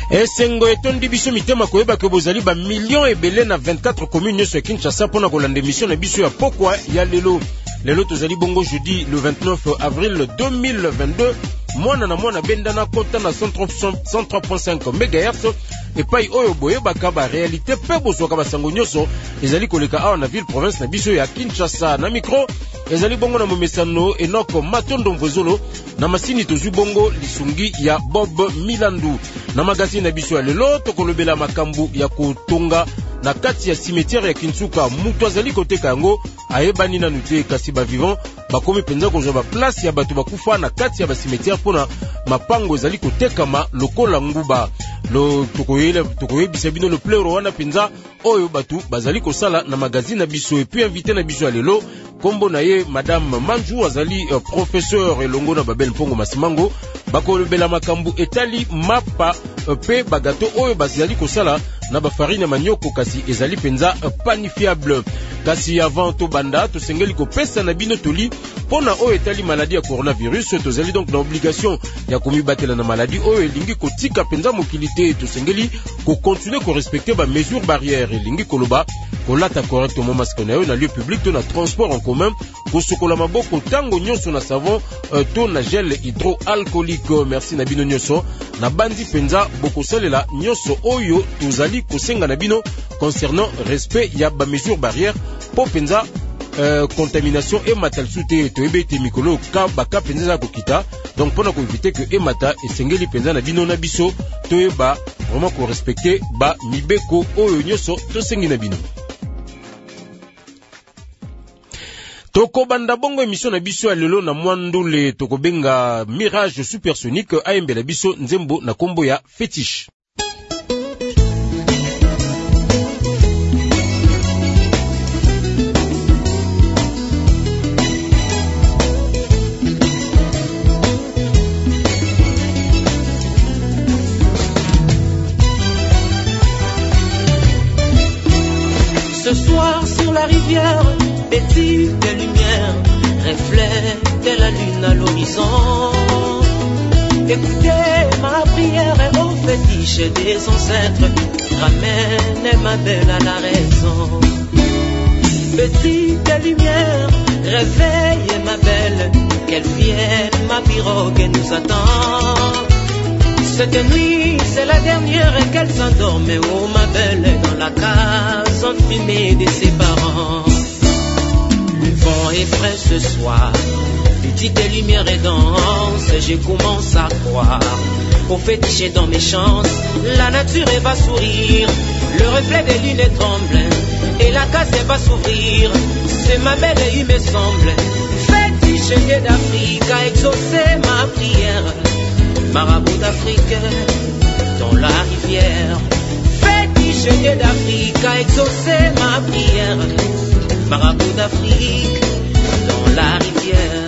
Esengo etondi biso mitema koyeba ke bozali ba millions ebele na 24 communes ya Kinshasa pona kolanda émission na biso ya pokwa ya lelo. Lelo tozali bongo jeudi le 29 avril 2022. Mwana na mwana bendana kota na 103.5 MHz epai oyo boyebaka ba réalité pe bozwaka basango nyonso ezali koleka awa na ville province na biso ya Kinshasa. Na micro ezali bongo na momesano Enoko Matondo Mvozolo, na masini tozwi bongo lisungi ya Bob Milandu. Na magazine na biso ya lelo tokolobela makambu ya kotonga na kati ya cimetière ya Kinsuka. Mutu azali koteka yango ayebani na nute kasi ba vivant bakomi penza kozwa ba place ya bato bakufa na kati ya ba cimetière pona mapango ezali kotekama lokola nguba. Lo tokoyebisa bino le pleuro wana penza oyo batu bazali kosala na magazine na biso. Et puis invité na biso ya lelo kombo na ye Madame Manju azali professeur elongo na Babel Mpongo Masimango. Bakolobela makambu etali mapa pe bagato oyo bazali kosala na bafarine manioko kasi ezali penza panifiable. Kasi avant to banda to sengeli ko pesa na bino toli pona oyo etali maladie ya coronavirus. Tozali donc na obligation ya komibatela na maladie oyo elingi kotika penza mokilité. To sengeli ko continuer ko respecter ba mesures barrières elingi koloba kolata correctement masque na yo na lieu public to na transport en commun, kosokola maboko tango nyonso na savon to na gel hydroalcoolique. Merci na bino nyonso na bandi penza bokosalela nyonso oyo tozali kosenga na bino concernant respect ya ba mesures barrières po penza contamination et matal soute to ebete mikolo ka baka penza za kokita. Donc pona ko éviter que emata esengeli penza na bino na biso to eba vraiment ko respecter ba mibeko oyo nyonso to sengi na bino. Toko banda bongo émission na biso ya lelo na mwandule toko benga Mirage Supersonique aembe na biso nzembo na kombo ya Fétiche. Ce soir sur la rivière, petite lumière reflète la lune à l'horizon. Écoutez ma prière et au fétiche des ancêtres, ramène ma belle à la raison. Petite lumière, réveille ma belle, qu'elle vienne, ma pirogue nous attend. Cette nuit, c'est la dernière et qu'elle s'endorme, oh ma belle, dans la case enfumée de ses parents. Le vent est frais ce soir, petite lumière et danse, je commence à croire au fétiche dans mes chances. La nature elle va sourire, le reflet des lunes tremble, et la case elle va s'ouvrir, c'est ma belle il me semble. Fétiche d'Afrique a exaucé ma prière, marabout d'Afrique dans la rivière. Fétiche d'Afrique a exaucé ma prière, marabout d'Afrique dans la rivière.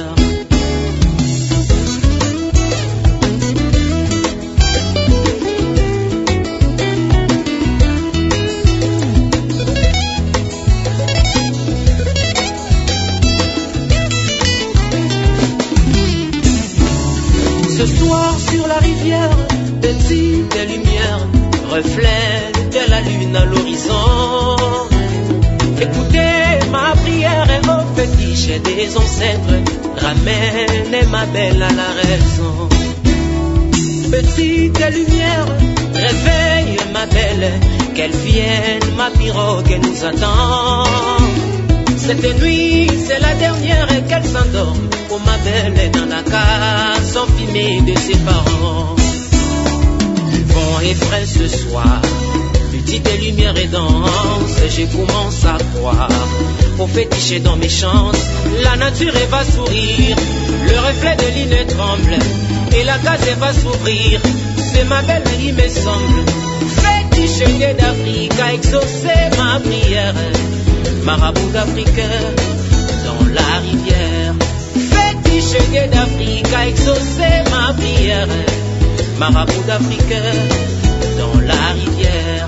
Ce soir sur la rivière, petite lumière reflète la lune à l'horizon. Écoutez ma prière et au fétiche des ancêtres, ramène ma belle à la raison. Petite lumière, réveille ma belle, qu'elle vienne, ma pirogue nous attend. Cette nuit, c'est la dernière et qu'elle s'endorme, oh ma belle, dans la case enfumée de ses parents. Le vent est frais ce soir, petite lumière et danse, je commence à croire au fétiche dans mes chances. La nature elle va sourire, le reflet de l'île tremble, et la case elle va s'ouvrir, c'est ma belle il me semble. Fétiche d'Afrique a exaucé ma prière, marabout d'Afrique dans la rivière. Fétiche d'Afrique a exaucé ma prière, marabout d'Afrique dans la rivière.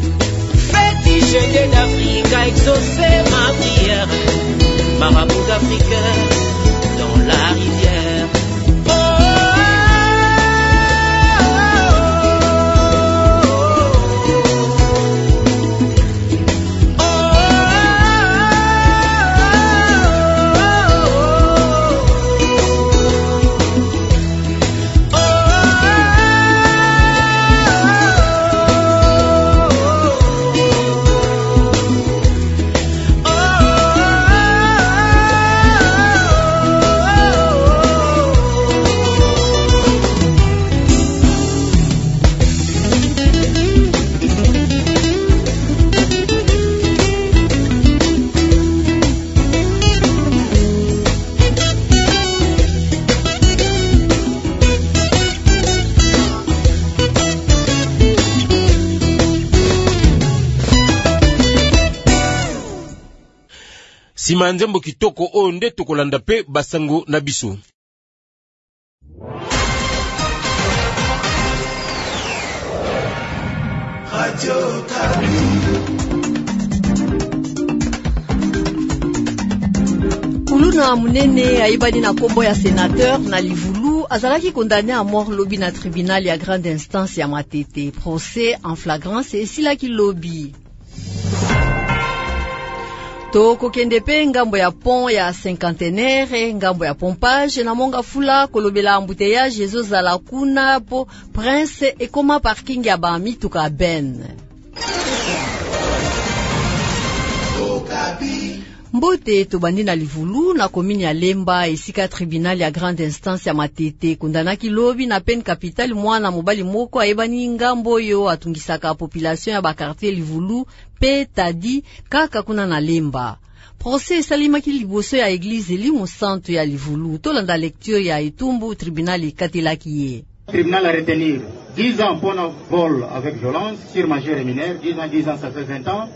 Fétiche d'Afrique a exaucé ma prière, marabout d'Afrique Sima nzembo kitoko o nde tokolanda pe basango na biso. Radio Kapi. Kuluna munene aibani na kombo ya sénateur na Livulu azalaki condamné à mort lobby na tribunal ya grande instance ya Matete. Procès en flagrance esilaki lobby. Toko kende pe ngambo ya pont ya cinquantenaire, ngambo ya pompage na monga fula kolobela embouteillage ezozala kuna po Prince ekoma parking ya ba mituka ben. Mbote tobandi na Livulu na komini ya Lemba esika tribunal ya grande instance ya Matete kundanaki lobi na peine capitale mwana mobali moko ayebani ngambo yo atungisaka population ya ba quartier Livulu pe tadi kaka kuna na Lemba. Procès salimaki liboso ya église Limo Santo ya Livulu tolanda lecture ya etumbu tribunal katelaki ye. Tribunal a retenir 10 ans pour un vol avec violence sur majeur et mineur, 10 ans ça fait 20 ans.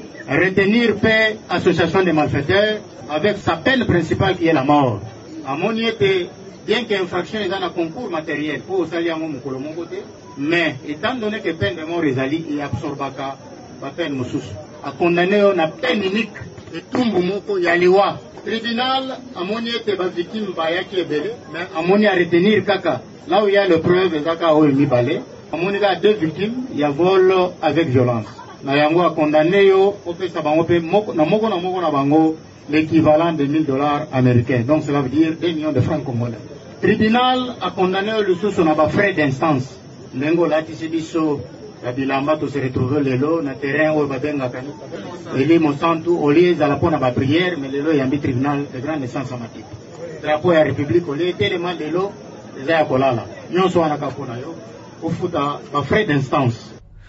Retenir paix, association de malfaiteurs, avec sa peine principale qui est la mort. À mon été, bien qu'infraction est dans un concours matériel, pour salir à mon côté, mais étant donné que peine de mort est allée, il absorbe la peine moussous. À condamner, on a peine unique, et tout le monde, il y a l'iwa. Tribunal, à mon été, la victime, qui est belle, mais à mon à retenir kaka. Là où il y a le preuve, kaka, où il y a 2 victimes, il y a vol avec violence. Na yango a condamné yo opesa bango pe na moko na bango l'équivalent de $1000 américains. Donc cela veut dire 2 millions de francs congolais. Tribunal a condamné le sous na ba frais d'instance. Nengo lati sibiso ya bilamba to se retrouver lelo na terrain o babenga kani. Eli Monsanto au lieu de la pona ba prière mais lelo yambi tribunal de grande instance amatique. Drapeau ya république au lieu tellement lelo eza ya kolala. Nyonso wana kapona yo ofuta ba frais d'instance.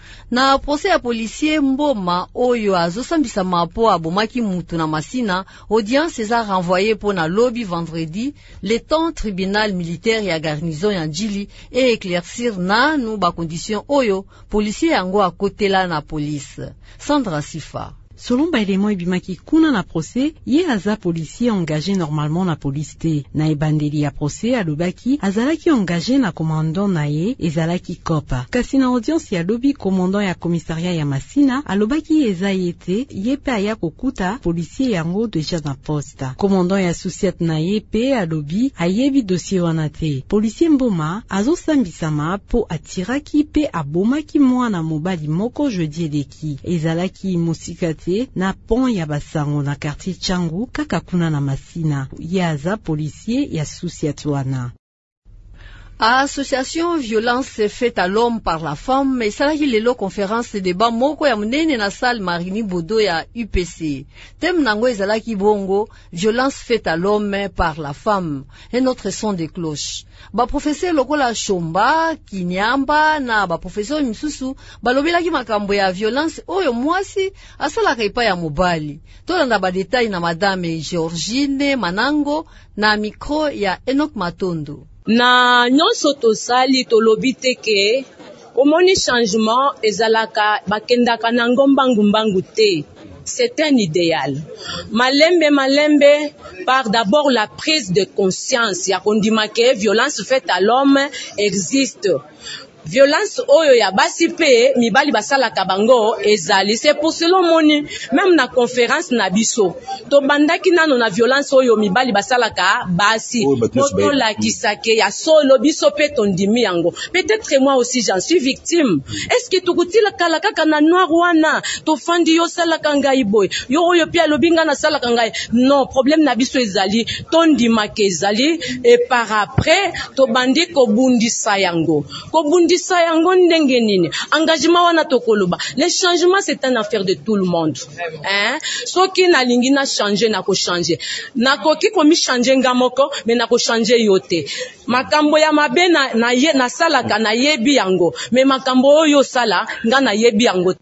Na procès ya policier Mboma oyo azosambisa mapo abomaki mutu na Masina, audience eza renvoyée pour na lobby vendredi, le temps tribunal militaire ya garnison ya Njili et éclaircir nanu ba condition oyo policier yango akotela na police. Sandra Sifa. Selon bailemo ebimaki kuna na procès, ye aza policier engagé normalement na police te. Na ebandeli ya procès alobaki azalaki engagé na commandant na ye ezalaki kopa. Kasi na audience ya lobi commandant ya commissariat ya Masina alobaki eza ye te, ye pe aya kokuta policier yango deja na posta. Commandant ya souciat na ye pe alobi ayebi dossier wana te. Policier Mboma azosambisama po atiraki pe abomaki mwana mobali moko jeudi eleki. Ezalaki mosikate na pont ya basango na quartier Changu kaka kuna na Masina. Ye aza policier ya Sousiatwana. Association violence faite à l'homme par la femme esalaki lelo conférence de débat moko ya munene na salle Marini Bodo ya UPC. Thème nango ezalaki bongo violence faite à l'homme par la femme. Un autre son de cloche. Ba professeur lokola Shomba, Kinyamba na ba professeur misusu balobelaki makambo ya violence oyo mwasi asalaka epai ya mobali. Tolanda ba détail na madame Georgine Manango na micro ya Enoch Matondo. Na nyonso tosali tolobi te ke omoni changement ezalaka bakendaka na ngombangu te. C'est un idéal. Malembe par d'abord la prise de conscience ya kondima ke violence faite à l'homme existe. Violence oyo ya basi pe mibali basalaka bango ezali. C'est pour cela moni même na conférence na biso to bandaki nano na violence oyo mibali basalaka basi to la kisake ya solo biso pe tondimi yango. Peut-être moi aussi j'en suis victime. Est-ce que tukutila kala kaka na noir wana to fandi yo salaka ngai boy yo oyo pia lobinga na salaka ngai? Non, problème na biso ezali tondima ke ezali et par après to bandi ko bundisa yango Sayango ndenge nini engagement wana tokoloba. Le changement c'est une affaire de tout le monde. Soki na lingi na changer na ko changer. Na koki komi changer ngamoko mais na ko changer yote. Makambo ya mabe na salaka na yebi yango. Mais makambo oyo sala nga na yebi yango.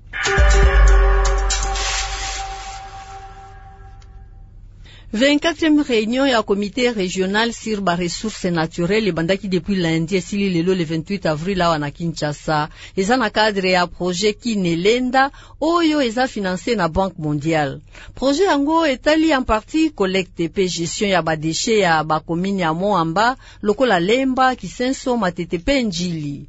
24e réunion ya comité régional sur ba ressources naturelles ebandaki depuis lundi esili lelo le 28 avril awa na Kinshasa. Eza na cadre ya projet Kinelenda oyo eza financé na Banque mondiale. Projet yango etali en partie collecte pe gestion ya ba déchets ya ba commune ya Moamba, lokola Lemba, Kisenso, Matete pe Njili.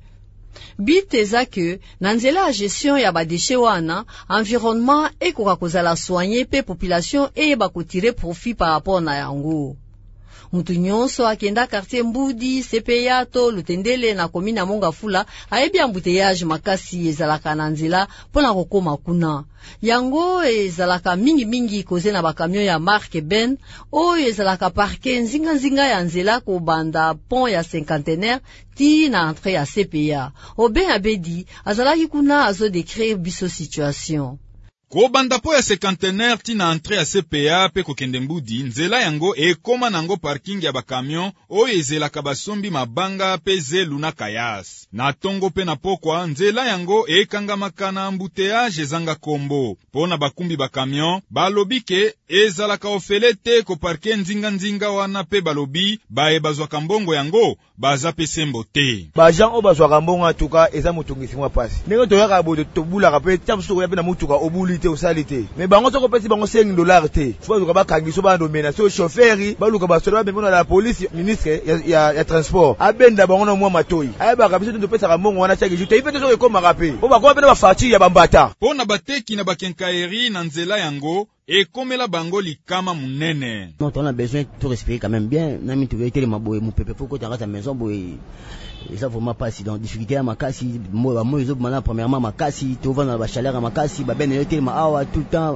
Bit eza ke na nzela ya gestion ya ba déchets wana, environnement ekoka kozala soigné pe population eyeba kotire profit par rapport na yango. Mutu nyonso akenda quartier Mbudi, CPA to Lutendele na komine ya Mongafula ayebi embouteillage makasi ezalaka na nzela pona kokoma kuna. Yango ezalaka mingi koze na bakamion ya marque Ben oyo ezalaka parke nzinga ya nzela kobanda pont ya cinquantenaire ti na entrée ya CPA. Oben Abedi azalaki kuna azo décrire biso situation. Kobanda po ya cinquantenaire ti na entrée ya CPA pe kokende Mbudi, nzela yango ekoma nango parking ya bakamion oyo ezelaka basombi mabanga pe zelu na kayas. Na tongo pe na pokwa, nzela yango ekangamaka na embouteillage ezanga kombo. Pona bakumbi bakamion, balobi ke ezalaka ofele te ko parke nzinga wana pe balobi bazwaka mbongo yango baza pe sembo te. Bajan o bazwaka mbongo atuka eza mutungisi mwa pasi. Ndenge toyaka bodo tobulaka pe tabusuko ya pe na mutuka obuli te osalite. Me bango soko pesi bango $5 te. Fwa zuka bakangiso ba ndomena so chauffeur baluka basola ba la police ministre ya transport. Abenda bango na mwa matoi. Ayeba kabisa ndo pesa mbongo wana chaki jute. Ipe to ekoma kape. O bakwa pe na bafati ya bambata. Pona bateki na bakenkaeri na nzela yango ekomela bango likama munene. Non, on a besoin de respirer quand même bien. Nami tu veux être mon pépé faut que tu rentres à la maison boy. Et ça vraiment pas si dans difficulté à makasi moi ils ont maintenant premièrement makasi tu vas dans la chaleur à makasi ba ben était ma awa tout le temps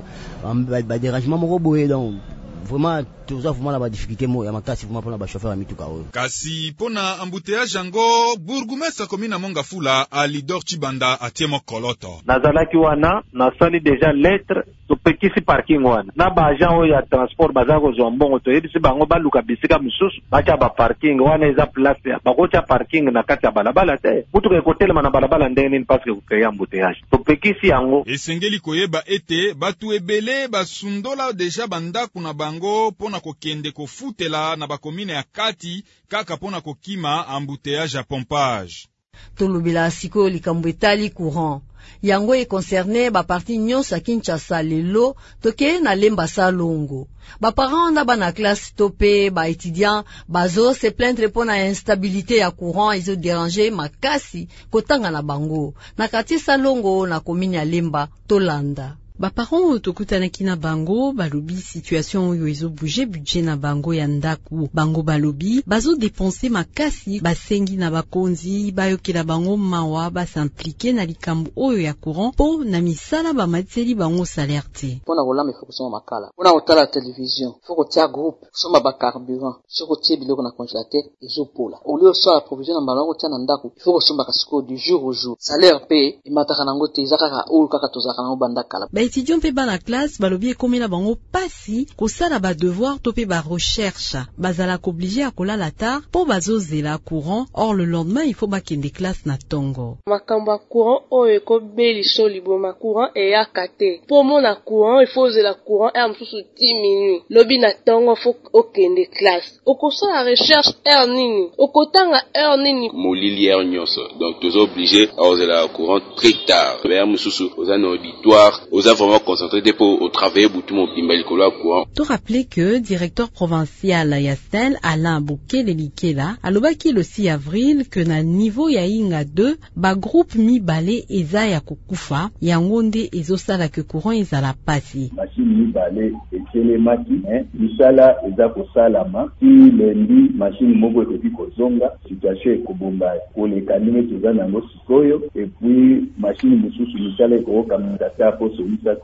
ba dérangement mon robot donc vraiment tout ça vraiment la difficulté moi ya makasi vraiment pour la chauffeur à mituka oyo. Kasi pona embouteillage yango bourgmestre commune na Mongafula Alidor Chibanda atiemo koloto. Nazalaki wana na sali déjà lettre to pekisi parking wana. Na ba agent ya transport bazako zombongo to yebisi bango baluka bisika mususu bacha ba parking wana eza place ya bakocha parking na kati ya balabala te. Mutu ke kotelema na balabala ndenge ni parce que créer embouteillage. To pekisi yango esengeli koyeba ete batu ebele basundola déjà banda kuna bango pona kokende kofutela na bakomine ya kati kaka pona kokima embouteillage ya pompage. Tolobela siko likambo etali courant. Yango e concerné ba parti nyonso ya Kinshasa lelo toke na Lemba Salongo. Ba parents na bana classe topé ba étudiants bazo se plaindre pona instabilité ya courant izo déranger makasi kotanga na bango. Na kati Salongo na komini ya Lemba tolanda. Ba parents tokutanaki na bango balobi situation oyo ezo bouger budget na bango ya ndaku. Bango balobi bazo dépenser makasi basengi na bakonzi bayokela bango mawa basimpliquer na likambo oyo ya courant po na misala ba mateli bango salaire te. Pona kolamba faut kusoma makala. Pona otala télévision, faut kotia groupe, soma ba carburant, faut kotia biloko na congélateur ezo pola. Au lieu so la provision na bango tia na ndaku, faut kosomba kasiko du jour au jour. Salaire pe emataka nango te ezaka oyo kaka tozaka nango bandakala. Étudiants pe ba na classe balobi ekomela bango pasi kosala ba devoir to pe ba recherche bazala obligé à kolala tard po bazozela courant or le lendemain il faut bakende classe na tongo makamba courant oyo ekobeli so liboma courant eyaka te po mona courant il faut zela courant et amsusu 10 minutes lobi na tongo faut okende classe okosala recherche heure nini okotanga heure nini molili heure nyonso donc tozo obligé à zela courant très tard vers mususu ozana auditoire oza vraiment concentré pour au travail pour tout mon bimbali courant. To rappeler que directeur provincial Yastel Alain Boukele Likela alobaki le 6 avril que na niveau ya Inga 2 ba groupe mibale eza ya kokufa yangonde ezosala que courant ezala pasi. Machine mibale ekelemaki misala eza kosalama ti lendi machine moko ekoki kozonga situation ekobomba koleka ndenge toza nango sikoyo et puis machine mosusu misala ekokamata ta po solisa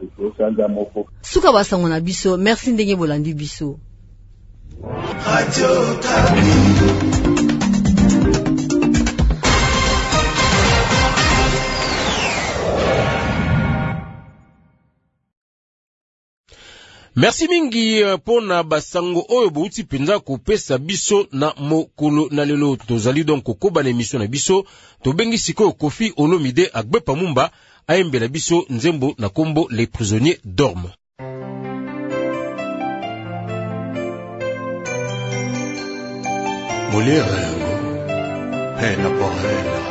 Suka basango na biso, merci ndenge bolandi biso. Radio Okapi. Merci mingi pona basango oyo bouti penza kopesa biso na mokolo na lelo tozali donc kokoba na émission na biso to bengi siko Kofi Olomide Agbe Pamumba aembela biso nzembo na kombo les prisonniers dorment. Mulherengo, pena porrela.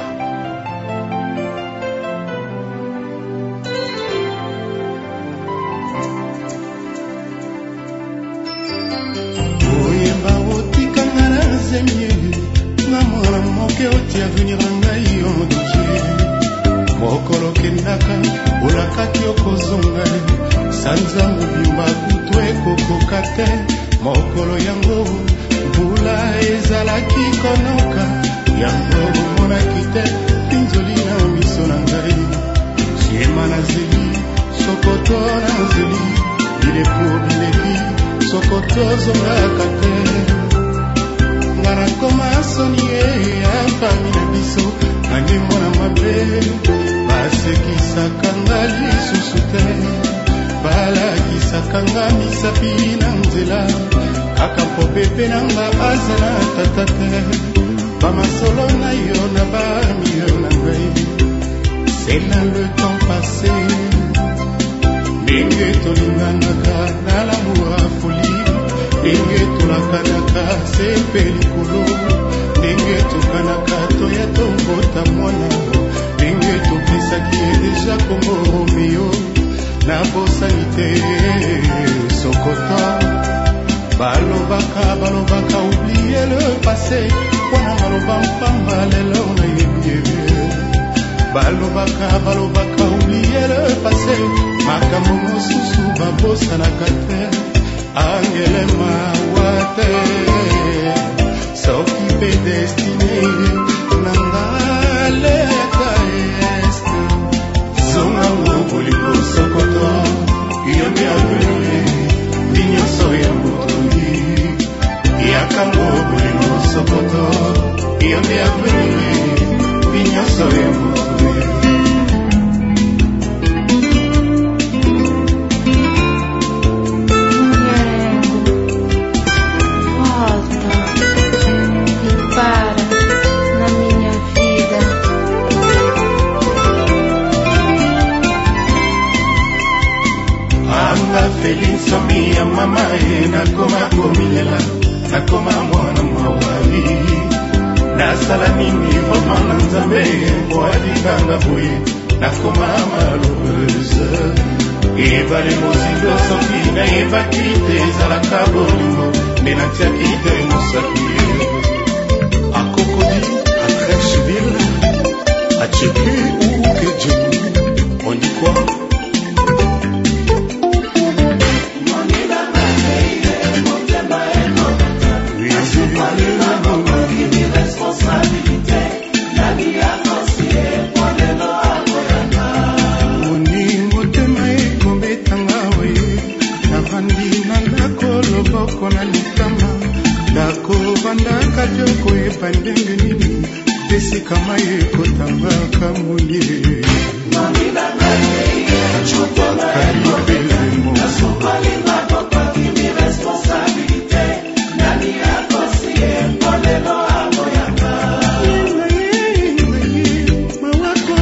Oyemba otikanga na zemie, na mwana moke otia venir ngai ondije. Mokolo kendaka, olakaki okozonga, sanza mobimba kutu ekokoka te. Mokolo yango, mbula ezalaki konoka, yango omonaki te, pinzoli na miso na ngai. Siema na zeli, sokoto na zeli, bilepo bileki, sokoto zongaka te. Ngana koma soni afami na biso, nange mwana mabe, basekisaka nga lisusu te. Balakisaka nga misapi na nzela, kaka mpo pepe na nga azala tata te. Bamasolo na yo na bamio na ngai, c'est là le temps passé. Ndenge tolinganaka na l'amour à folie, ndenge tolakanaka sepe likolo, ndenge tokanaka toya tobota mwana, ndenge topesaki ye deja Kongo Romeo. Na bosani te Sokoto, balobaka oublier le passé, wana maloba mpamba lelo na yebie. Balobaka oublier le passé, makambo mosusu babosanaka te. Angele mawa te, soki pe destine nanga leka este. Zonga ngoboliko Sokoto, yombi abele, binyoso ya mutui. Yaka ngoboliko Sokoto, yombi abele, binyoso ya mutui. Feliz mia mama nakoma komilela, nakoma mwana mawali. Nasala nini mama na nzambe mwadikanga boye, nakoma malheureuse. Ebale mozindo soki na ebaki te ezalaka bolingo, nde natiaki te mosaki. Akokodi, à Trècheville, à Tchéké ou Kedjeni, on dit quoi? Kajoko epandenge nini pesi kama ekotanga kamulie mamina nane chupa kalibelemo nasomali mapapa kimi responsabilité nani akosie polelo amoyaka mawako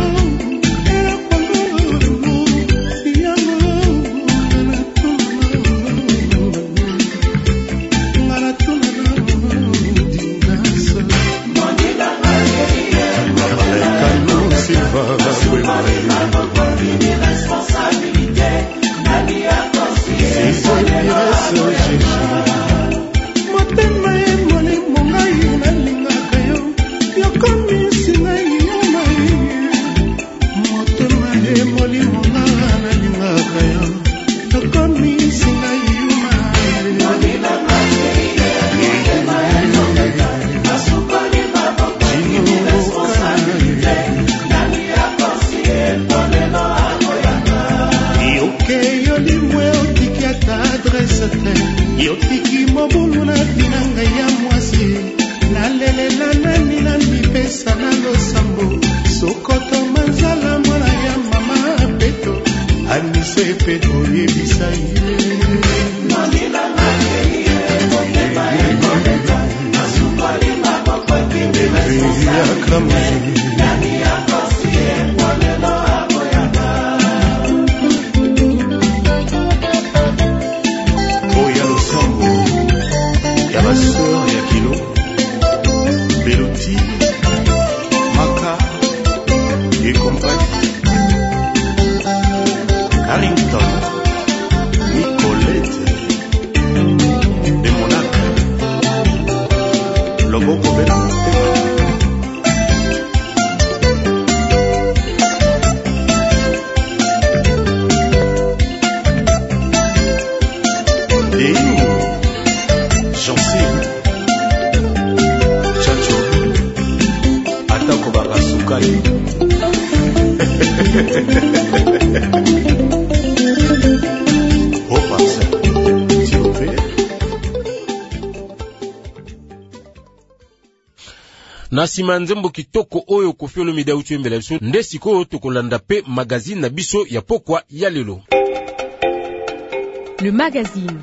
yotiki mobulu na binanga ya mwasi nalelela nani na mipesa na losambo Sokoto manzala mwana ya mama peto anise peto yebisa ye nanila nane ye motema ekoleka nasupali maboko kinde responsable nani akosi ye molelo aboyaka Oya losambo ya baseur ya kilo Merci Chacho atako baka sukali Oh Marcel s'il vous plaît. Na sima nzembo kitoko oyo Koffi Olomide auti embela biso nde sikoyo tokolanda pe magazine na biso ya pokwa ya lelo. Le magazine.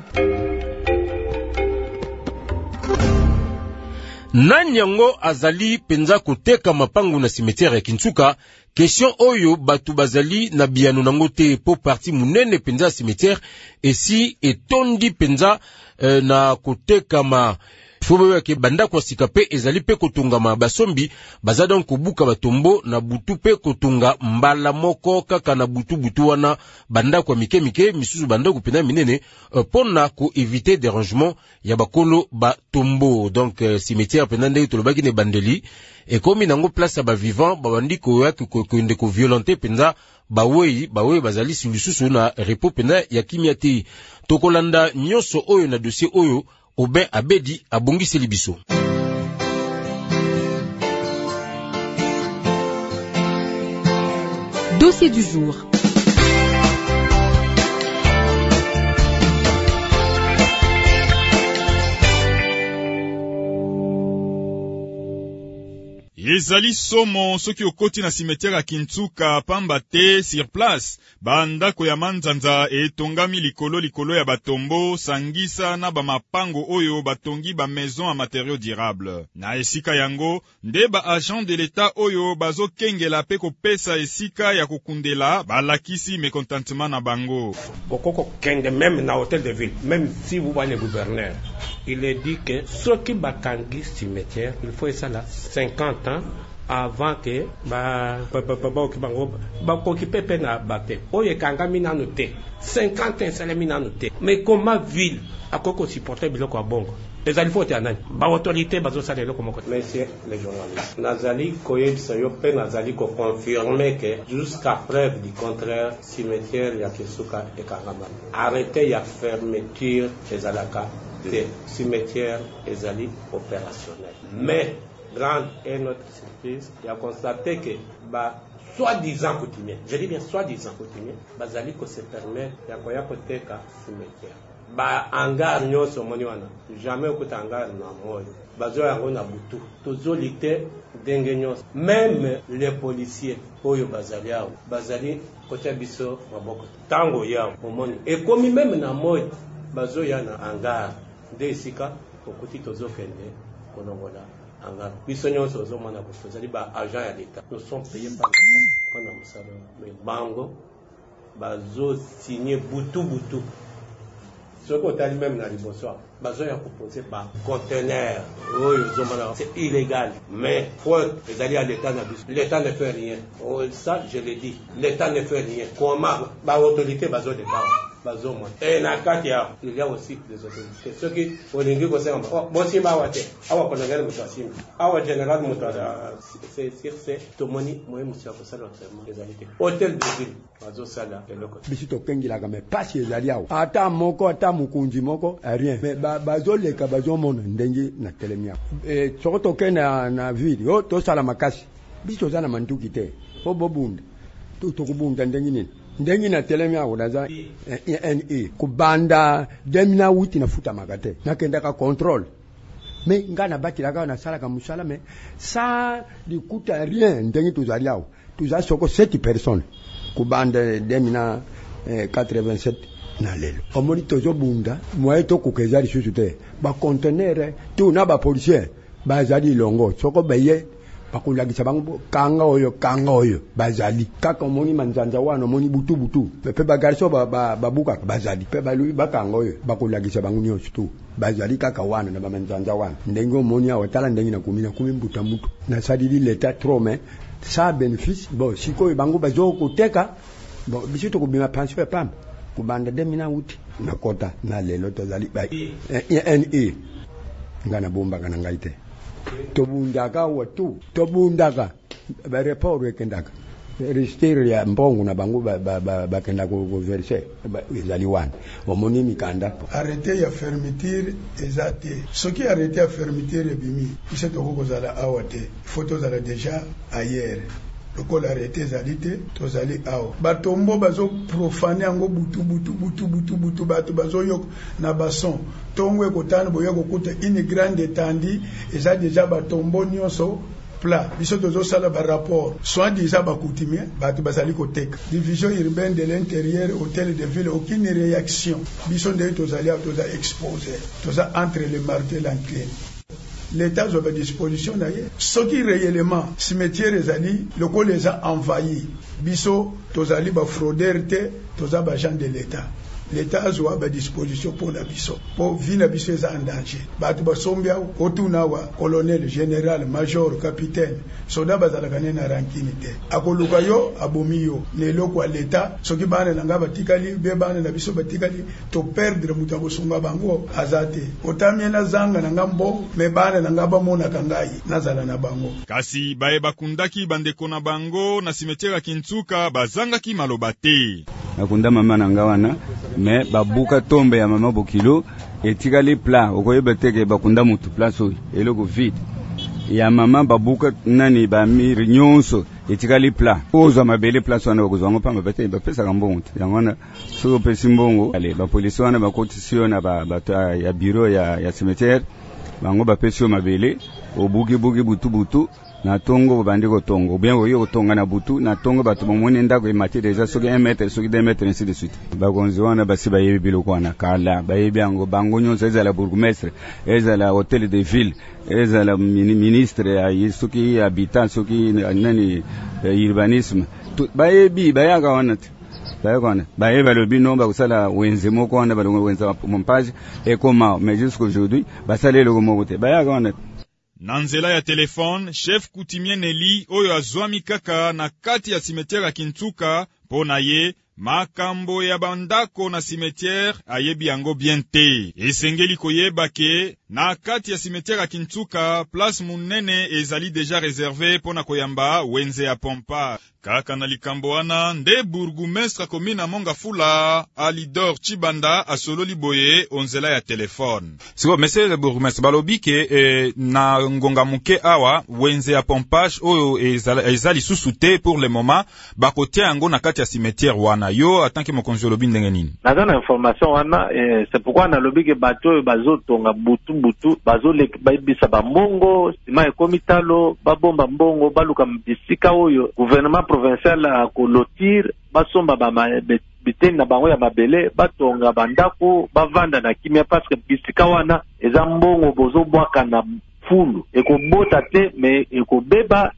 Nanyango azali penza koteka mapangu na cimetière ya Kinsuka. Question oyo batu bazali na biano nango te po parti munene penza cimetière esi etondi penza na koteka ma fobo yake banda kwa sika pe ezali pe kotunga ma basombi baza donc kobuka batombo na butu pe kotunga mbala moko kaka na butu wana banda kwa mike misusu banda kupena minene pona ko éviter dérangement ya bakolo batombo. Donc cimetière penande tolobaki ne bandeli et comme nango place ba vivant babandi ko yake ko inde ko violenter penza bawe bazali silususu na repos pena ya kimiati. Tokolanda nyoso oyo na dossier oyo Aubin Abedi abongisi libiso. Dossier du jour. Ezali somo soki okoti na cimetière ya Kinsuka pamba te sur place bandako ya manzanza etongami likolo ya batombo sangisa na bamapango oyo batongi ba maison a matériaux durables. Na esika yango nde ba agent de l'état oyo bazokengela pe kopesa esika ya kokundela balakisi mécontentement na bango. Bokoko kende même na hôtel de ville, même si vous voyez le gouverneur, il est dit que ceux qui bakangi cimetière, il faut ça là 50 ans avant que occuper pena bate oye kanga mina noté 50 ans ça mina noté mais comment ville à quoi supporter biloko bongo les alifo te anani ba autorité bazo ça lelo comme monsieur les journalistes nazali koyebisa yo pe nazali ko confirmer que jusqu'à preuve du contraire cimetière ya Kinsuka et Kangama arrêtez ya fermeture des alaka des cimetières ezali opérationnel mais grande est notre surprise, il a constaté que soi-disant coutumier, je dis bien soi-disant coutumier, bazali ko se permet ya koya koteka cimetière. Hangar nyoso moni wana, jamais okuta hangar na moyo. Bazo yango na butu. Tozolite denge nyoso. Même les policiers oyo bazali yao, bazali kote biso maboko. Tango yao omoni. Et comme même na moyo, bazo ya na hangar de sika okuti tozokende konongola. Nous sommes payés par l'État. Mais bango, bazo signé boutou. Ce qu'on a même dans les bonsoirs, bazo a proposé par conteneur. C'est illégal. Mais faute, les alliés à l'État l'État ne fait rien. Ça, je l'ai dit. L'État ne fait rien. Comment? L'autorité bazo de cas. Et na katia il y a aussi des autorités ceux qui olingi ko sema bon si ba wate awa kolongela mutasimu awa general mutada c'est tomoni moye musia ko sala les alliés hôtel de ville bazo sala eloko bisito kengila kama pasi ezali awo ata moko ata mukunji moko rien mais bazo leka bazo mona ndenge na telemia sokoto kena na ville o to sala makasi bisito zana manduki te o bobunda to kubunda ndenge nini ndengi na telemia udaza NE kubanda demina wuti na futa magate nakenda ka contrôle mais ngana batila ka na sala ka musala mais ça dikuta rien ndengi tuzali awo tuza soko 7 personnes kubanda demina 87 na lelo omoni tozo bunda moye to kukezali susute ba conteneur tu na ba policier bazali longo soko baye bakulagisa bango kanga oyo bazali kaka omoni manzanza wana omoni butu pe bagarso babuka bazali pe balu bakanga oyo bakulagisa bango nyonso tu bazali kaka wana na manzanza wana ndenge omoni awa tala ndenge na kumi mbuta mutu na sadili l'état trop mais ça bénéfice bon siko bango bazo koteka bon bisito kubima pension pam kubanda demina uti na kota na lelo tozali ba NE ngana bomba kana ngaite tobundaka watu tobundaka ba report wekendaka registre ya mbongo na bango bakenda ko verser ezali wana omoni mikanda. Arrêté ya fermeture ezate soki arrêté ya fermeture ebimi ise tokozala awa te faut tozala déjà ailleurs lokola arrêté ezali te tozali awa batombo bazo profane yango butu bato bazoyoka na bason tongo ekotana boya kokuta une grande étendue eza déjà batombo nyonso plat biso tozosala rapport soit déjà bakoutumie bato bazali koteka division urbaine de l'intérieur hôtel de ville aucune réaction biso nde tozali toza exposé toza entre le marteau et l'enclume. L'État a à disposition d'ailleurs. Ce qui réellement, cimetière ezali, le col les a envahis. Biso, tozali ba fraudeur te, toza ba gens de l'État. L'État a à disposition pour la biso. Pour vie la biso est en danger. Batu ba sombia, otunawa, colonel, général, major, capitaine, soda bazalakane na rankinite. Akoluka yo, abomiyo, lelo kwa l'État, soki bana nanga batikali, be bana na biso batikali, to perdre mutango sunga bango, azate. Otamie na zanga nanga mbo, me bana nanga bamona kangai, nazala na bango. Kasi bae bakundaki bandeko na bango, na simetiera Kintsuka, bazangaki malobate. Nakunda mama nanga wana, me babuka tombe ya mama Bokilo, etikali pla, okoyeba teke bakunda mutu plaso, eloko vide. Ya mama babuka nani ba miri nyonso etikali pla ozo mabele place wana okuzwango pamba bate bapesa kambongo yangwana so pesi mbongo ale ba police wana ba cotisation na ba ya bureau ya cimetière bango bapesi mabele obugi butu na tongo bandiko tongo bien oyo kotonga na butu na tongo bato bomone ndako emati déjà soki 1 mètre soki 2 mètres ainsi de suite bakonzi wana basi bayebi biloko wana kala bayebi yango bango nyonso ezala bourgmestre ezala hôtel de ville ezala ministre ya soki habitant soki nani urbanisme bayebi bayaka wana bayeba lobi nomba kusala wenze moko wana balongo wenza montage ekoma mais jusqu'aujourd'hui basale loko moko te bayaka wana. Na nzela ya telefone, chef coutumier Nelly oyo azwami kaka na kati ya cimetière Kintsuka po na ye makambo ya bandako na cimetière ayebi yango bien te. Esengeli koyeba ke na kati ya cimetière Kintsuka place munene ezali déjà réservé po na koyamba wenze ya pompa. Kaka na likambo wana nde bourgmestre komina Mongafula Alidor Chibanda asololi boye onzela ya telefone. Siko monsieur le bourgmestre balobi ke na ngonga muke awa wenze ya pompage oyo ezali susute pour le moment bakotia yango na kati ya cimetière wana yo atanke mokonzi lobi ndenge nini. Nazana information wana c'est pourquoi na lobi ke bato bazo tonga butu bazo le baibisa ba mbongo sima ekomitalo babomba mbongo baluka mbisika oyo gouvernement provincial a colotir basomba ba biteni na bango ya mabele batonga bandako bavanda na kimia parce que bisika wana eza mbongo bozo bwaka na fulu ekobota te me ekobeba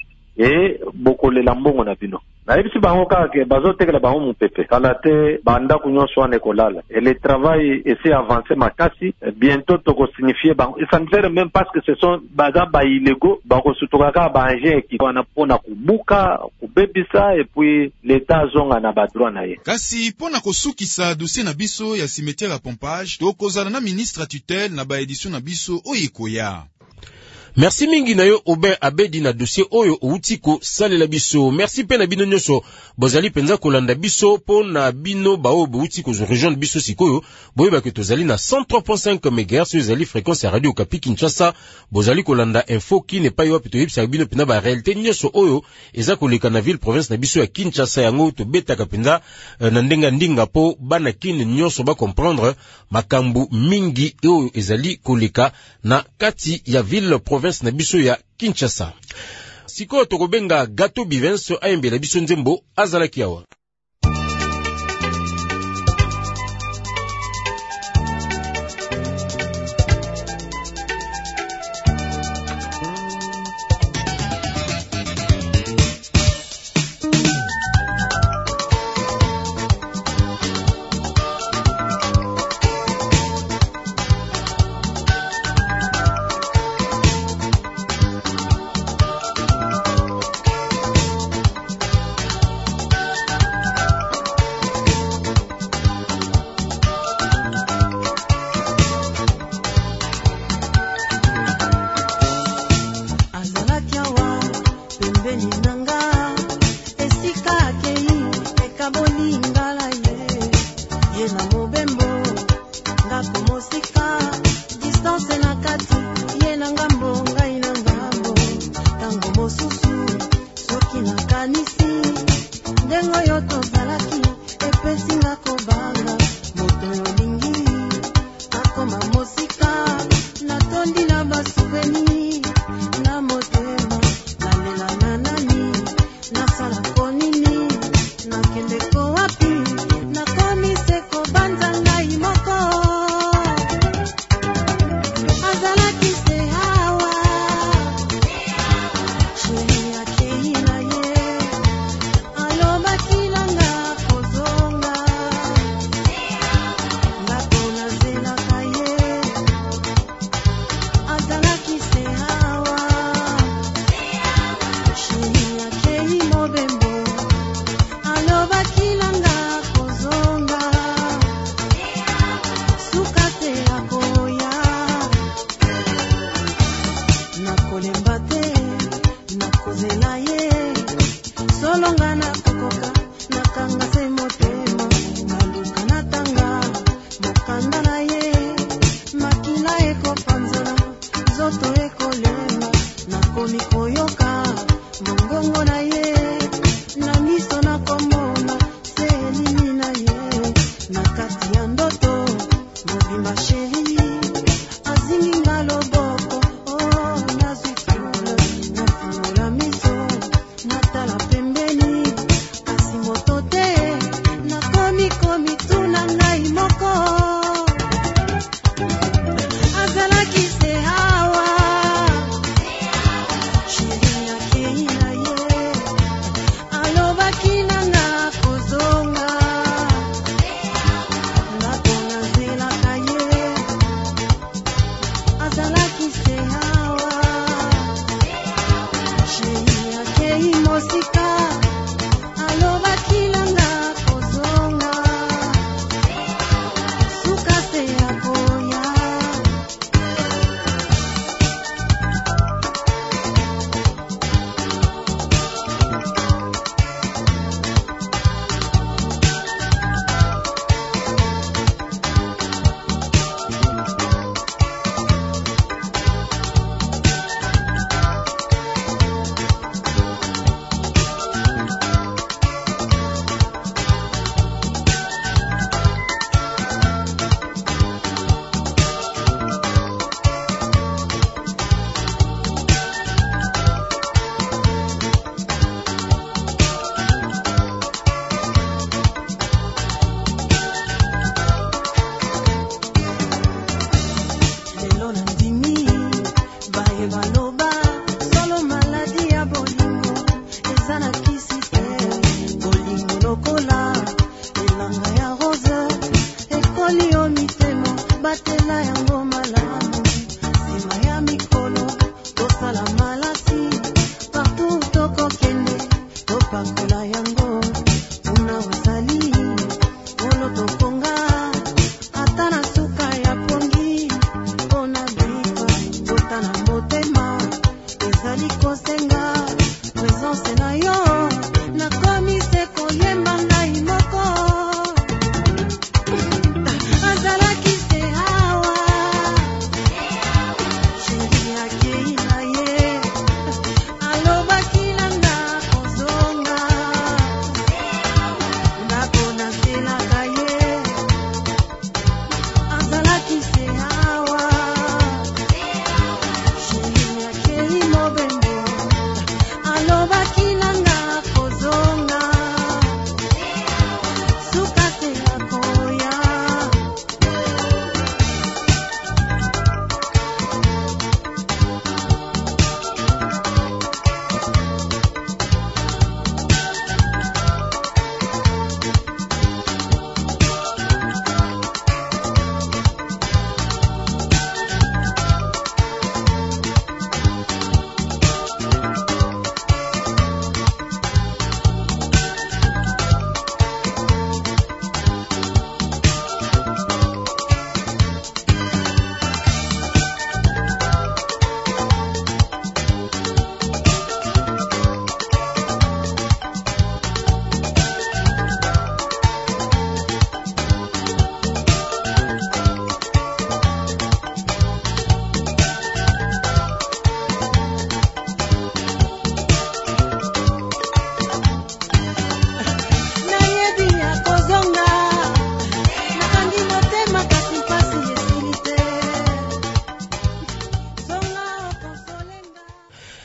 bokolela mbongo na bino na ebisi bango kaka ke bazotekela bango mupepe kala te bandako nyonso wana ekolala et le travail essaie avancer makasi bientôt toko signifier bango et ça ne fait même parce que ce sont baza ba illégaux bango sutokaka ba engin qui wana pona kubuka kubebisa et puis l'état zonga na ba droit na ye. Kasi pona kosukisa dossier na biso ya cimetière ya pompage tokozala na ministre tutelle na ba édition na biso oyekoya. Merci mingi na yo Aubin Abedi na dossier oyo outiko salela biso. Merci pe na bino nyonso bozali penza kolanda biso po na bino bao outiko zo région biso sikoyo boyeba ke tozali na 103.5 MHz ezali fréquence ya radio Okapi Kinshasa. Bozali kolanda info ki ne pa yo pito yebisa bino pena ba réalité nyonso oyo eza koleka na ville province na biso ya Kinshasa yango to betaka penza na ndenga ndinga po bana kin nyonso ba comprendre makambu mingi oyo ezali koleka na kati ya ville province na biso ya Kinshasa. Siko tokobenga Gato Bivenso ayembela biso nzembo azalaki awa. beni na motema nalela na nani nasala konini nakendeko wapi nakomiseko banza ngai moko azalaki se hawa sheri akei na ye alobaki nanga kozonga ndako nazelaka ye azalaki se hawa sheri akei mobembo alobaki nanga kozonga suka te akoya nakolemba te nakozela ye solonga nakokoka nakanga se motema naluka natanga mokanda na ye makila ekopanzana zoto ekolenga nakomi koyoka mongongo na ye na miso nakomona se elimi na ye na kati ya ndoto mobimba sheri azinginga loboko oh nazwitula nafungola miso natala pembeni kasi moto te nakomi tuna ngai moko azalaki se hawa sheri akei na ye alobaki nanga kozonga ndako nazelaka ye azalaki se hawa sheri akei mosika alobaki nanga kozonga suka te akoya lelo nandimi baye baloba solo maladi ya bolingo eza na kisi te bolingo lokola elanga ya rose ekoli yo mitema batela yango malamu nsima ya mikolo tosala malasi partout tokokende topakola yango una ozali olo tokonga ata na suka ya pongi mpona bipa bota na motema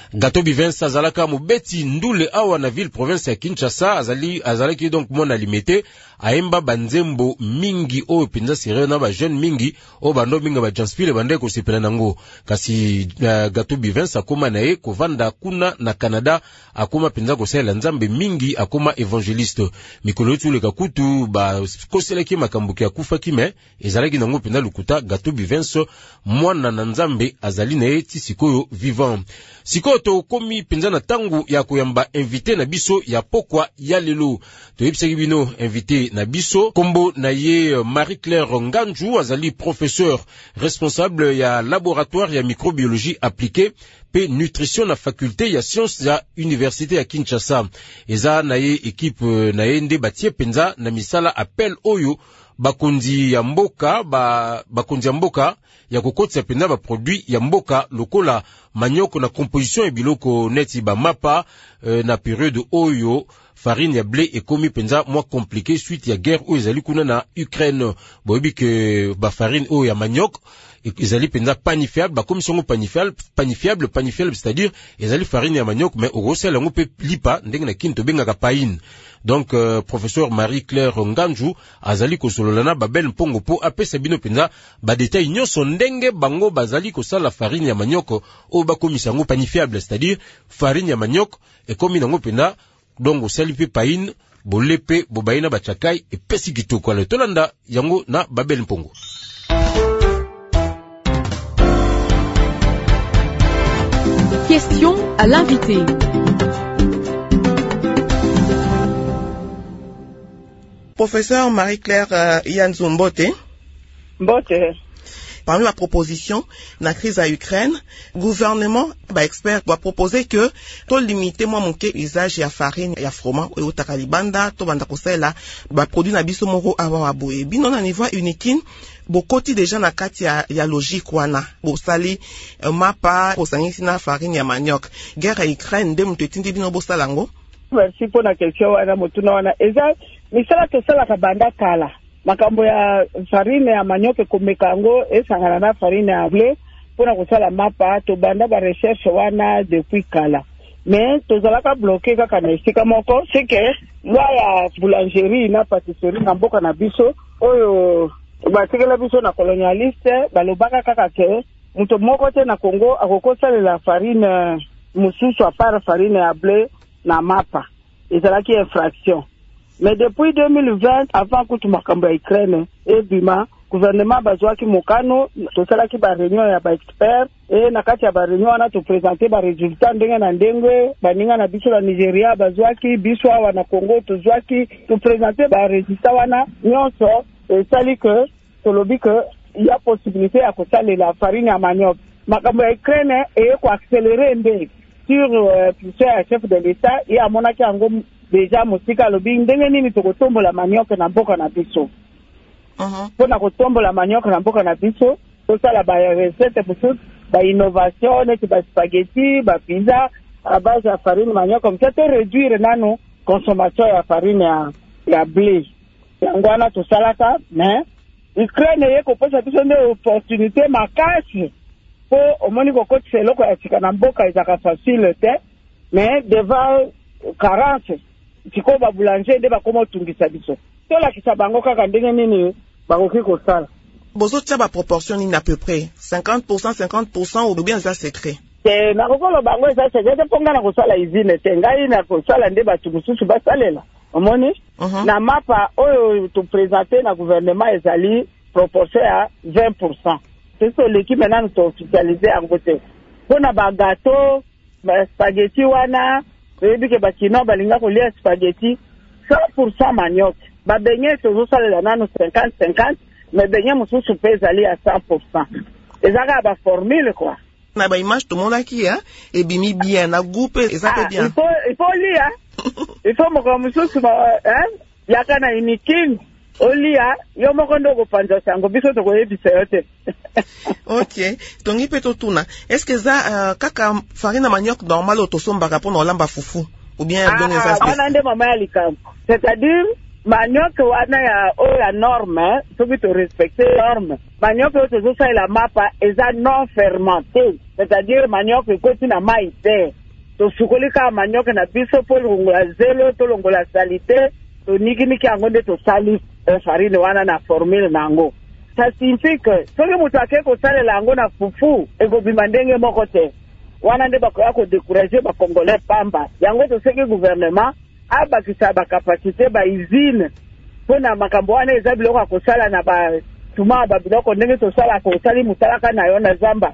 Gato Bivens azalaka mobeti ndule awa na ville province ya Kinshasa azalaki donc mona limité aemba banzembo mingi o pinza sire na ba jeune mingi o bando mingi ba janspile bande ko sepela nango kasi Gato Bivens akoma na ye kovanda kuna na Canada akoma pinza ko sela nzambe mingi akoma evangeliste mikolo tule kakutu ba koseleki makambuki akufa kime ezalaki nango pinza lukuta Gato Bivens mwana na nzambe azali na ye tisikoyo vivant sikoyo to komi pinza na tangu ya koyamba invité na biso ya pokwa ya lelo to yebisaki bino invité na biso kombo na ye Marie-Claire Nganju azali professeur responsable ya laboratoire ya microbiologie appliquée pe nutrition na faculté ya sciences ya université ya Kinshasa eza na ye équipe na ye nde batie penza na misala appel oyo bakonzi ya mboka bakonzi ya mboka ya kokotisa penza ba produit ya mboka lokola manioko na composition ya biloko neti ba mapa na période oyo farine ya blé ekomi penza moins compliqué suite ya guerre oyo ezali kuna na Ukraine boyebi ke ba farine oyo ya maniok ezali penza panifiable bakomi songo panifiable c'est-à-dire ezali farine ya maniok mais orosela ngo pe lipa ndenge na kinto bengaka paine. Donc professeur Marie-Claire Nganju azali kosololana babel mpongo po apesa bino penza ba détail nyonso ndenge bango bazali kosala farine ya maniok o bakomisa ngo panifiable c'est-à-dire farine ya maniok ekomi nango penza donc osali pe paine bolepe bobaina bachakai epesi kitoko ale tolanda yango na babel mpongo. Question à l'invité. Professeur Marie-Claire Yanzo Mbote. Parmi la proposition de la crise à Ukraine, le gouvernement, expert, doit proposer que tout limiter moi mon usage ya farine ya froment et au takalibanda to banda kosela ba produit na biso moko avant aboye. Bino na niveau unique bokoti déjà na kati ya logique wana. Bosali mapa posangisi na farine ya manioc. Guerre à Ukraine de mutetindi bino bosalango. Merci pour la question wana mutuna wana. Eza misala to sala ka banda kala. Makambo ya farine ya manioc komeka yango esangana na farine ya blé pona kosala mapa to banda ba recherche wana depuis kala mais tozalaka bloqué kaka na esika moko c'est que loi ya boulangerie na pâtisserie na mboka na biso oyo batikela biso na colonialiste balobaka kaka ke muto moko te na Congo akokosalela farine mususu à part farine ya blé na mapa ezalaki infraction. Mais depuis 2020, avant que tout makambo ya Ukraine et bima, gouvernement bazwaki mokano, tosalaki ba réunion ya ba expert et na kati ya ba réunion na to présenter ba résultat ndenge na ndenge, baninga na biso la Nigeria bazwaki, biso wa na Congo tozwaki, to présenter ba résultat wana nyonso et sali que tolobi que il y a possibilité à kosala la farine ya manioc. Makambo ya Ukraine et ko accélérer ndenge sur plusieurs chefs de l'État et à monaki yango déjà musika lobi ndenge nini tokotombola manioc na mboka na biso. Pona kotombola manioc na mboka na biso, tosala ba recette pour ba innovation neti ba spaghetti, ba pizza à base de farine manioc comme ça te réduire nano consommation ya farine ya blé. Yango wana tosalaka mais Ukraine yeko posa biso nde opportunité makasi po omoni kokotisa eloko ya sika na mboka ezaka facile te mais devant 40 tiko ba boulanger nde bakoma otungisa biso tolakisa bango kaka ndenge nini bakoki kosala bozotia ba proportion nini à peu près 50% ou bien ça secret na kokolo bango eza secret te ponga na kosala usine te ngai na kosala nde bato mosusu basalela omoni na mapa oyo to présenter na gouvernement ezali proportion ya 20%. C'est ce l'équipe maintenant nous officialisé en côté. Pona ba gâteau, ba spaghetti wana, bebi ke ba kino balinga ko lia spaghetti 100% manioc. Ba beignet tozo sala nano 50-50, mais beignet mususu pesa ali à 100%. Ezaka ba formule quoi. Na ba image tout monde qui hein et bimi bien na groupe ezaka bien. Il faut lire. Il faut mo comme mususu hein, yakana unique. Olia, yo moko ndoko panza sango biso to koyebisa yote. OK. Tongi peto tuna. Est-ce que ça kaka farine manioc normal otosombaka pour olamba fufu ou bien donner ça spécial? On ande mama alikam. C'est-à-dire manioc wana ya o la norme, faut que tu respecter norme. Manioc otozo sa la mapa eza non fermenté. C'est-à-dire manioc ko tina maïté. tosukoli ka manioc na biso po longola zelo to longola salite to niki yango nde tosali farine wana na formule nango. Ça signifie que soki mutu ake kosalela yango na fufu ekobima ndenge moko te. Wana nde bakoya kodécourager bakongolais pamba. Yango toseki gouvernement abakisa bakapasité bausine mpona makambo wana eza biloko ya kosala na batuma babiloko ndenge tosala kosali motalaka na yo na zamba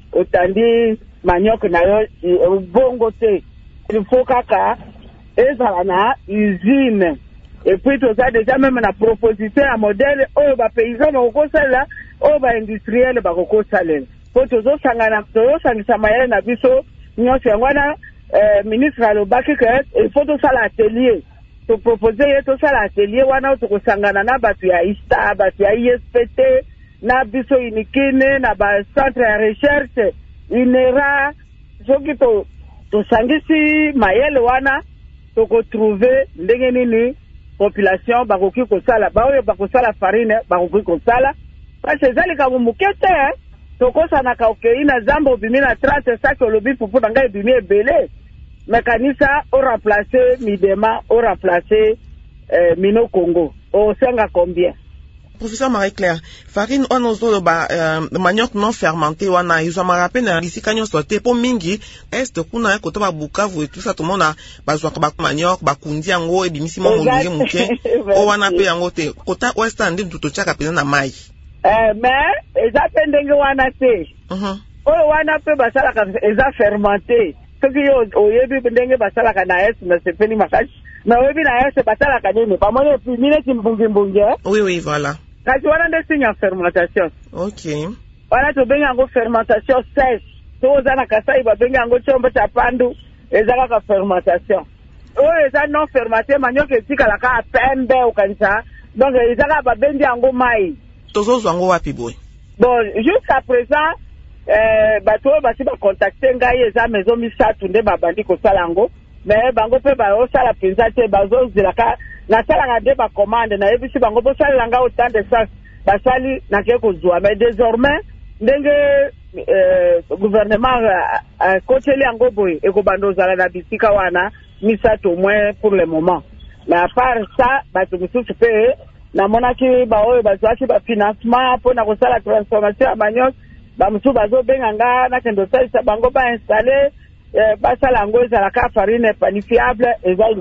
otandi manioc na yo bongo te. Il faut kaka ezala na usine. Et puis toza déjà même na proposition ya modèle oyo bapaysan bakokosalela oyo baindustriel bakokosalela po tozosangisa mayele na biso nyonso yango wana ministre alobaki ke il faut tosala atelier topropose ye tosala atelier wana tokosangana na bato ya ISTA bato ya ISPT na biso unikine na bacentre ya recherche INERA soki tosangisi mayele wana tokotrouve ndenge nini population bakoki kosala baoyo bakosala farine bakoki kosala parce ezali likambo moke te tokosanaka okei na zamba obimi na 30 saki olobi pupu na ngai ebimi ebele mekanisa oremplace midema oremplace mino Congo osenga combien? Professeur Marie-Claire, farine wana ozoloba manioc non fermenté wana izwamaka mpe na bisika nyonso te po mingi este kuna ya kota babukavu etusa tomona bazwaka bamanioc bakundi yango ebimisi mo molunge moke o wana mpe yango te kota ouest nde mutu totiaka pena na mai mais eza mpe ndenge wana te oyo wana mpe basalaka eza fermenté soki yo oyebi ndenge basalaka na este na sepeli makasi na oyebi na este basalaka nini bamoni epimi neti mbungimbungi oui voilà kasi wana nde signe ya fermentation. Ok. Wana tobengi yango fermentation sèche. To oza na Kasai babengi yango chombo cha pandu eza kaka fermentation. Oyo eza non fermenté manioc etikalaka pembe okanisa. Donc eza kaka babengi yango mai. Tozozwa yango wapi boy? Bon, jusqu'à présent bato oyo basi bacontacte ngai eza maison misatu nde babandi kosala yango. Mais bango mpe baosala mpenza te bazozelaka nasalaka nde bacommande nayebisi bango bosalela nga autant de sens basali nake kozwa mais désormais ndenge gouvernement akoteli yango boye ekobanda ozala na bisika wana misato au moins pour le moment mais à part ça bato mosusu mpe namonaki baoyo bazwaki bafinancement mpona kosala transformation ya manioc bamosusu bazobenga nga nakende osalisa bango bainstalle basala yango ezalaka farine panifiable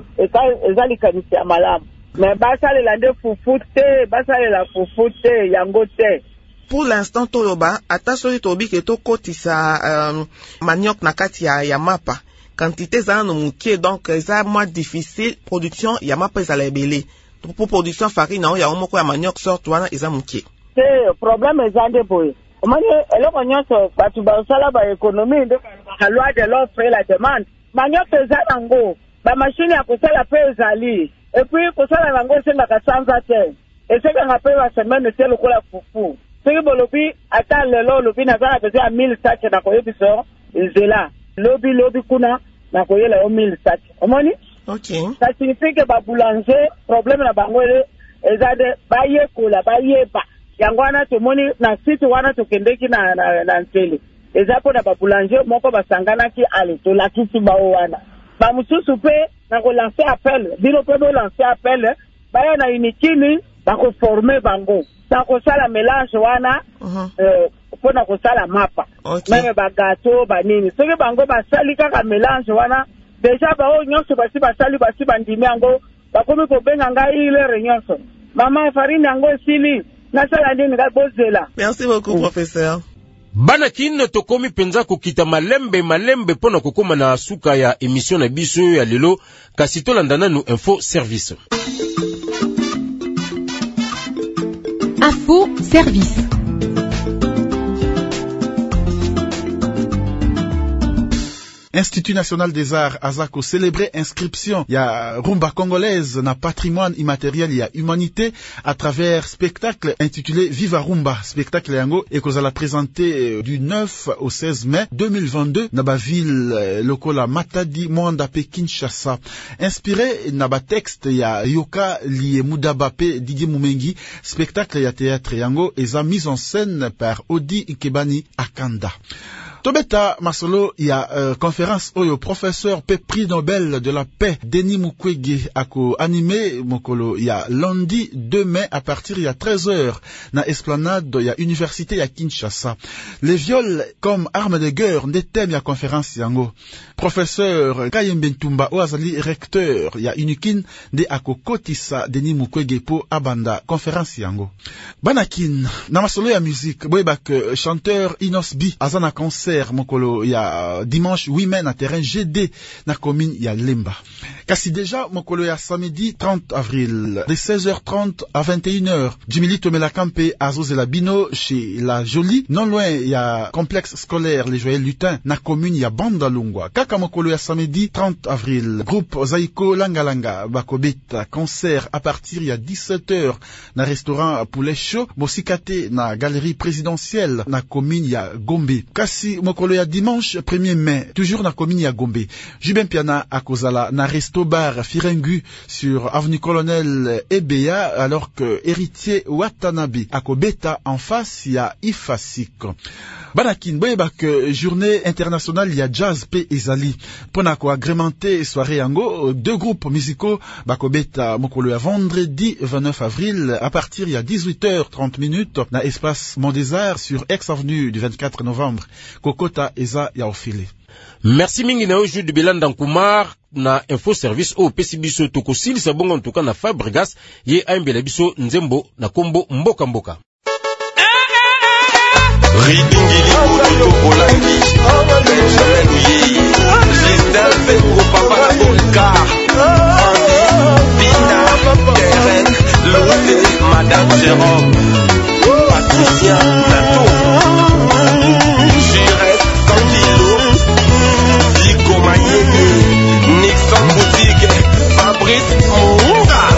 eza likanisi ya malamu mais basalela nde fufu te basalela fufu te yango te. Pour l'instant toloba ata soki tobi ke tokotisa manioc na kati ya mapa quantité ezala no moke donc eza moins difficile production ya mapa ezala ebele pour production farine yango yango moko ya manioc sorte wana eza moke te problème eza nde boye omoni eloko nyonso bato basala baéconomie nde loi de l'offre et la demande manioc eza nango bamashine ya kosala mpe ezali epuis kosala nango esengaka sanza te esengaka mpe basemaine te lokola fufu soki bolobi ata lelo olobi naza na besoin ya 1000 sac nakoyebiso nzela lobi kuna nakoyela yo 1000 sac omoni ça signifie que baboulanger problème na bango eza de bayekola bayeba yango wana tomoni na site wana tokendeki na ntele eza mpo na baboulanger moko basanganaki ale tolakisi bao wana bamosusu mpe na kolanse appel bino mpe bolanse appel baya na unikini bakoforme bango na kosala mélange wana mpo na kosala mapa meme bagato banini soki bango basali kaka mélange wana deja bao nyonso basi basali basi bandimi yango bakomi kobenga ngai ilere nyonso mama farine yango esili nasala ndini ngai bozela. Merci beaucoup professeur. Bana kino tokomi penza kokita malembe pona kokoma na suka ya émission na biso ya lelo kasi tolandana nu info service. Info service. Institut National des Arts Azako célébrait inscription ya rumba congolaise na patrimoine immatériel ya humanité à travers spectacle intitulé Viva Rumba. Spectacle yango ekozala présenté du 9 au 16 mai 2022 na ba ville lokola Matadi, Mwanda pe Kinshasa. Inspiré na ba texte ya Yoka Liemudaba pe Didier Mumengi, spectacle ya théâtre yango eza mise en scène par Odi Ikebani Akanda. Tobeta masolo ya conférence oyo professeur pe prix Nobel de la paix Denis Mukwege ako animé mokolo ya lundi 2 mai à partir ya 13h na esplanade ya université ya Kinshasa. Les viols comme arme de guerre nde thème ya conférence yango. Professeur Kayembe Ntumba oazali recteur ya Unikin nde ako kotisa Denis Mukwege po abanda conférence yango. Banakin na masolo ya musique boyebak chanteur Inos B azana concert mokolo ya dimanche 8 mai na terrain GD na commune ya Lemba. Kasi déjà mokolo ya samedi 30 avril de 16h30 à 21h Jimili Tomela Kampe azozela bino chez la Jolie non loin ya complexe scolaire les Joyeux Lutins na commune ya Bandalungwa. Kaka mokolo ya samedi 30 avril groupe Zaiko Langalanga bakobeta concert à partir ya 17h na restaurant Poulet Chaud Mosikate na galerie présidentielle na commune ya Gombe. Kasi mokolo ya dimanche 1er mai toujours na commune ya Gombe. Jubin Piana akozala na resto bar Firengu sur avenue Colonel Ebea alors que héritier Watanabe akobeta en face ya Ifasik. Banakin boyebak journée internationale ya jazz pe ezali pona ko agrémenter soirée yango 2 groupes musicaux bakobeta mokolo ya vendredi 29 avril à partir ya 18h30 na espace Mont des Arts sur ex-avenue du 24 novembre. Kokota eza ya ofile. Merci mingi na oju de Bilanda Nkumar na info service o pesi biso tokosili sabongo ntuka na Fabregas ye aimbela biso nzembo na kombo mboka mboka. Ridingili kutu Bolandi Benjamin Gistel Pedro Papa Bolka Dina Keren Loté Madame Jérôme Patricia Nato Jurette Candilo Lico Mayeke Nixon Boutique Fabrice Mounga.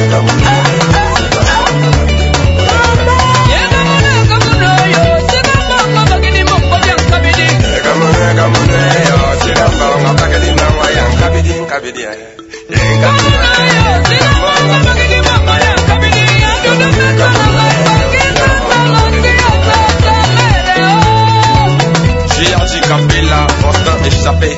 G.R.G. Capella, Constant échappé.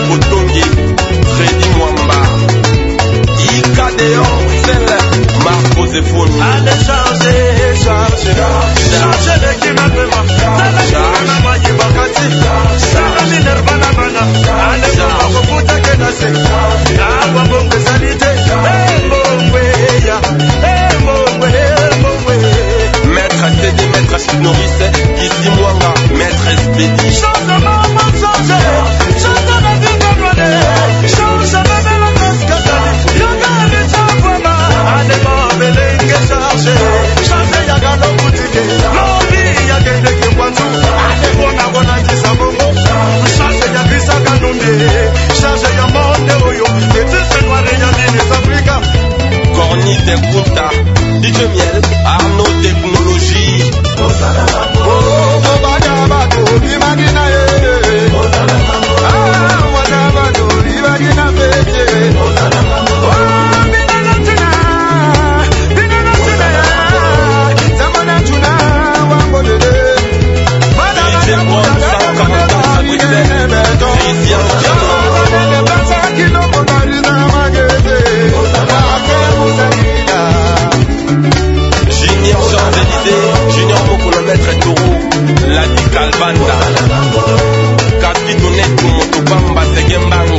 Botongi, Freddy Mwamba, Ika Deon, Bruxelles, Marco Zefoni. Allez changer l'équipe maintenant. Tala maji bakati, tala minerva na bana. Allez bongo kuta kenase, aba bongo salite, bongo ya, bongo. Maître Teddy, maître Chinoris, Kissi Mwanga, maître Espedi. Change maman, change la vie bonne, change la belle cascade, yaga le chapama, allez belenge charge, change yaga no boutique, lobby yaga de kwanzu, allez bona tisa bongo, change ya bisa kanunde, change ya monde oyo, et tout ce noir ya les Africains. Cornite Kunta, DJ Miel, Arnaud Technologie. Junior Champs-Élysées, Junior Mokolo Maître Toro, Ladi Kalbanda, Capitone Kumotobamba Segembangu.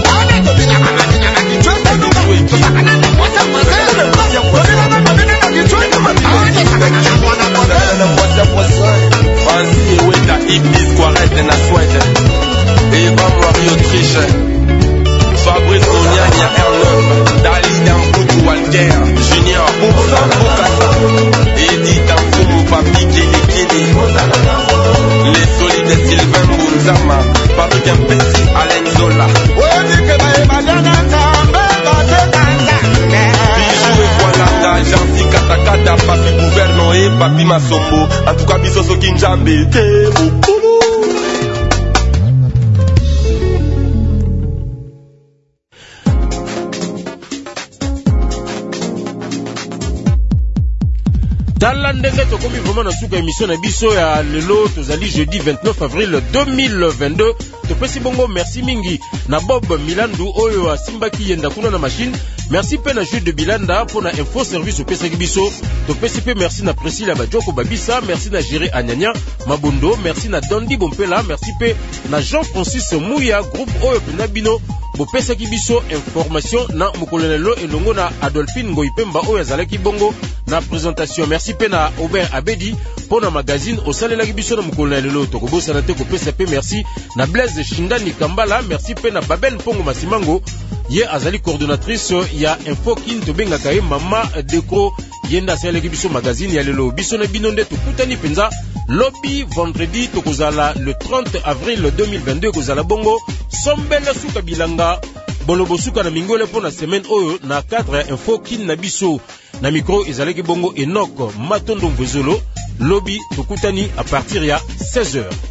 Francis Eweta, Ibis Quarette na Swede, Eva Moiri Autriche, Fabrice Onyanya R9, Dali Damputu Walter, Junior Boursa Bokassa, Edith Damfumu Papi Kili, les solides Sylvain Bounzama, Patrick Mpessi, Alain Zola. Bijou et Kwalanda, Jansi Katakata, Papi Gouverno et Papi Masombo, en tout cas Bisoso Kinjambe, Tebo. Tala ndenge tokomi vraiment na suka émission na biso ya lelo tozali jeudi 29 avril 2022. Topesi bongo merci mingi na Bob Milandu oyo asimbaki yenda kuna na machine. Merci pe na Jude de Bilanda pour na info service opesaki biso. Topesi pe merci na Priscilla Bajoko Babisa, merci na Jiri Anyanya Mabundo, merci na Dondi Bompela, merci pe na Jean-Francis Mouya groupe oyo pena bino bopesaki biso information na mokolonelo elongo na Adolphine Ngoipemba oyo azalaki bongo na présentation. Merci pe na Aubert Abedi pour na magazine osalelaki biso na mokolonelo tokobosana te kopesa pe merci na Blaise Shindani Kambala, merci pe na Babel Pongo Masimango ye azali coordonnatrice ya info kin tobengaka ye mama Dekro yenda asalelaki biso magazine ya lelo biso na bino nde tokutani penza lobby vendredi tokozala le 30 avril 2022 kozala bongo sombele suka bilanga bolobo suka na mingole po na semaine oyo na cadre ya info kin na biso na micro ezalaki bongo Enoch Matondo Mvezolo lobby tokutani à partir ya 16h.